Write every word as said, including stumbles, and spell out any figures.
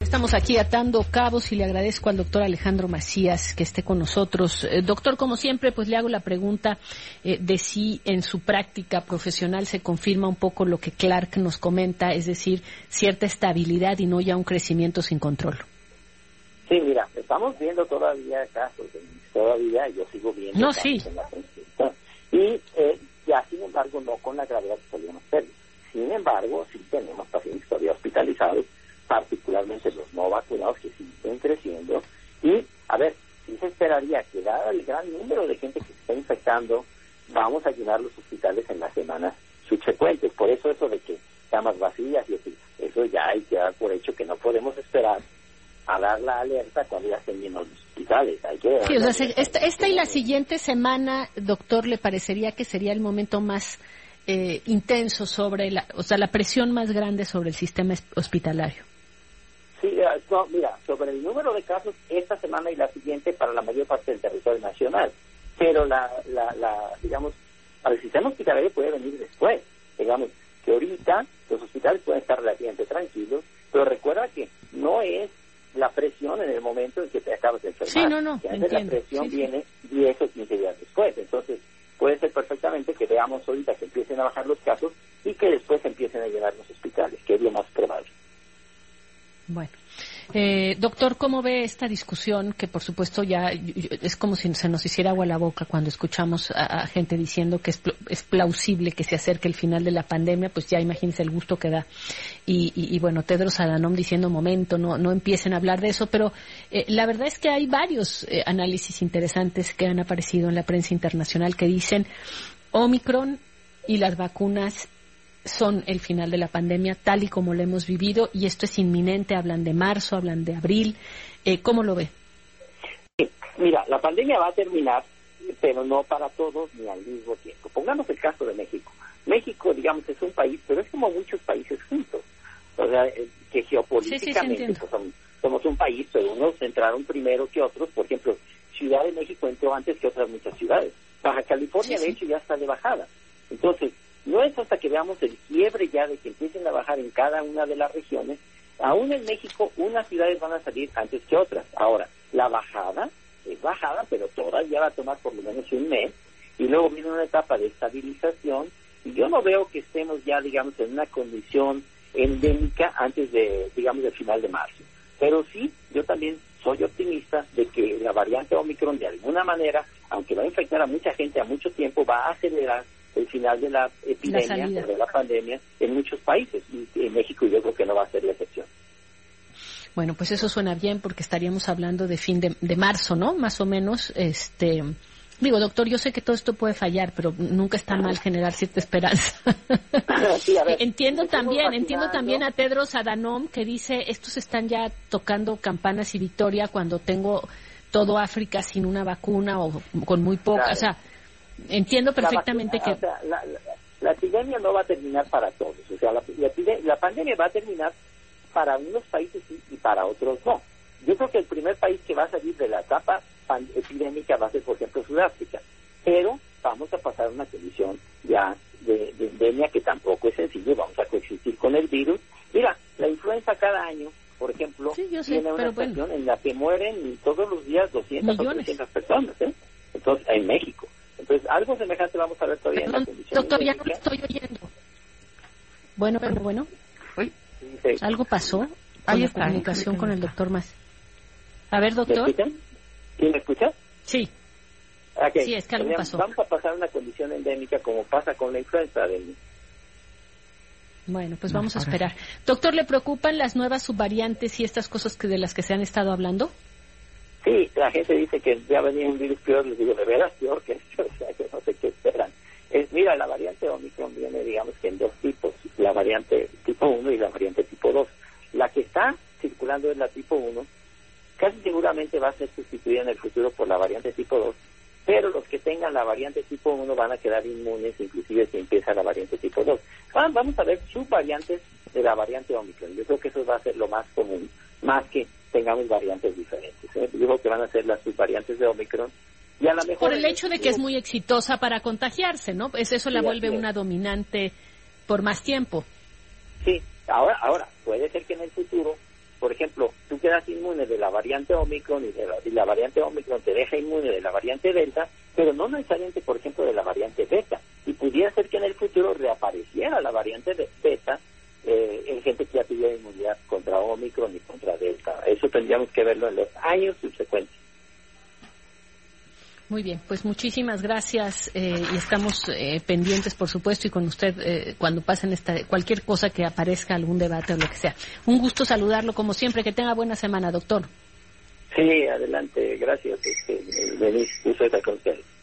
Estamos aquí atando cabos y le agradezco al doctor Alejandro Macías que esté con nosotros. Eh, doctor, como siempre, pues le hago la pregunta eh, de si en su práctica profesional se confirma un poco lo que Clark nos comenta, es decir, cierta estabilidad y no ya un crecimiento sin control. Sí, mira, estamos viendo todavía casos, todavía yo sigo viendo no, casos sí. en la consulta, y eh, ya, sin embargo, no con la gravedad que podríamos tener. Sin embargo, sí tenemos pacientes todavía hospitalizados, particularmente los no vacunados, que siguen creciendo. Y, a ver, sí se esperaría que, dado el gran número de gente que se está infectando, vamos a llenar los hospitales en las semanas subsecuentes. Por eso eso de que camas vacías, y eso, eso ya hay que dar por hecho que no podemos esperar a dar la alerta cuando ya estén llenos los hospitales. Hay que sí, o sea, esta, esta y la siguiente semana, doctor, ¿le parecería que sería el momento más eh, intenso sobre la, o sea, la presión más grande sobre el sistema hospitalario? Sí, no, mira, sobre el número de casos esta semana y la siguiente para la mayor parte del territorio nacional, pero la, la, la digamos, al sistema hospitalario puede venir después. Digamos que ahorita los hospitales pueden estar relativamente tranquilos, pero recuerda que no es la presión en el momento en que te acabas de enfermar. Sí, no, no, que antes la presión sí, viene sí. diez o quince días después. Entonces, puede ser perfectamente que veamos ahorita que empiecen a bajar los casos y que después empiecen a llenar los hospitales, que es lo más probable. Bueno, eh, doctor, ¿cómo ve esta discusión? Que por supuesto ya es como si se nos hiciera agua la boca cuando escuchamos a, a gente diciendo que es, es plausible que se acerque el final de la pandemia, pues ya imagínense el gusto que da. Y, y, y bueno, Tedros Adhanom diciendo, momento, no no empiecen a hablar de eso, pero eh, la verdad es que hay varios eh, análisis interesantes que han aparecido en la prensa internacional que dicen Omicron y las vacunas son el final de la pandemia tal y como lo hemos vivido, y esto es inminente. Hablan de marzo, hablan de abril. Eh, ¿Cómo lo ve? Sí, mira, la pandemia va a terminar, pero no para todos ni al mismo tiempo. Pongamos el caso de México. México, digamos, es un país, pero es como muchos países juntos. O sea, que geopolíticamente sí, sí, pues, somos, somos un país, pero unos entraron primero que otros. Por ejemplo, Ciudad de México entró antes que otras muchas ciudades. Baja California, sí, de sí. hecho, ya está de bajada. Entonces, no es hasta que veamos el quiebre ya de que empiecen a bajar en cada una de las regiones. Aún en México, unas ciudades van a salir antes que otras. Ahora, la bajada es bajada, pero todavía va a tomar por lo menos un mes. Y luego viene una etapa de estabilización. Y yo no veo que estemos ya, digamos, en una condición endémica antes de, digamos, del final de marzo. Pero sí, yo también soy optimista de que la variante Omicron, de alguna manera, aunque va a infectar a mucha gente a mucho tiempo, va a acelerar el final de la epidemia, la de la pandemia, en muchos países, y en México yo creo que no va a ser la excepción. Bueno, pues eso suena bien, porque estaríamos hablando de fin de, de marzo, ¿no? Más o menos, este... Digo, doctor, yo sé que todo esto puede fallar, pero nunca está mal generar cierta esperanza. Sí, a ver, entiendo también, entiendo también a Tedros Adhanom, que dice, estos están ya tocando campanas y victoria cuando tengo todo África sin una vacuna o con muy poca, claro. O sea, entiendo perfectamente vacuna, que... O sea, la, la, la epidemia no va a terminar para todos. O sea, la, la, la pandemia va a terminar para unos países y, y para otros no. Yo creo que el primer país que va a salir de la etapa epidémica va a ser, por ejemplo, Sudáfrica. Pero vamos a pasar una condición ya de, de endemia que tampoco es sencillo. Vamos a coexistir con el virus. Mira, la influenza cada año, por ejemplo, sí, sé, tiene una estación bueno. en la que mueren todos los días doscientas o trescientas personas, ¿eh? Entonces, en México. Entonces, algo semejante vamos a ver todavía Perdón, en la condición doctor, endémica. Ya no estoy oyendo. Bueno, pero bueno. Uy, sí, sí. ¿Algo pasó con Ahí la está, comunicación con el doctor Más? A ver, doctor. ¿Me escuchan? ¿Sí me escucha? Sí. Okay. Sí, es que algo pasó. Vamos a pasar una condición endémica como pasa con la influenza. Del... Bueno, pues vamos a esperar. Doctor, ¿le preocupan las nuevas subvariantes y estas cosas que de las que se han estado hablando? Sí, la gente dice que ya venía un virus peor. Les digo, ¿de veras peor que esto? O sea, que no sé qué esperan. Es, mira, la variante Omicron viene, digamos, que en dos tipos. La variante tipo uno y la variante tipo dos. La que está circulando es la tipo uno. Casi seguramente va a ser sustituida en el futuro por la variante tipo dos, pero los que tengan la variante tipo uno van a quedar inmunes, inclusive si empieza la variante tipo dos. Vamos a ver subvariantes de la variante Omicron. Yo creo que eso va a ser lo más común, más que tengamos variantes diferentes, ¿eh? Yo creo que van a ser las subvariantes de Omicron. Y a la mejor por el hecho de que es muy exitosa para contagiarse, ¿no? Pues eso la sí, vuelve una dominante por más tiempo. Sí, ahora, ahora puede ser que en el futuro por ejemplo, tú quedas inmune de la variante Omicron y, de la, y la variante Omicron te deja inmune de la variante Delta, pero no necesariamente, por ejemplo, de la variante Beta. Y pudiera ser que en el futuro reapareciera la variante de Beta eh, en gente que ya tuviera inmunidad contra Omicron y contra Delta. Eso tendríamos que verlo en los años subsecuentes. Muy bien, pues muchísimas gracias eh, y estamos eh, pendientes, por supuesto, y con usted eh, cuando pasen esta cualquier cosa que aparezca, algún debate o lo que sea. Un gusto saludarlo como siempre. Que tenga buena semana, doctor. Sí, adelante. Gracias. Este, Denise, gusto estar con ustedes.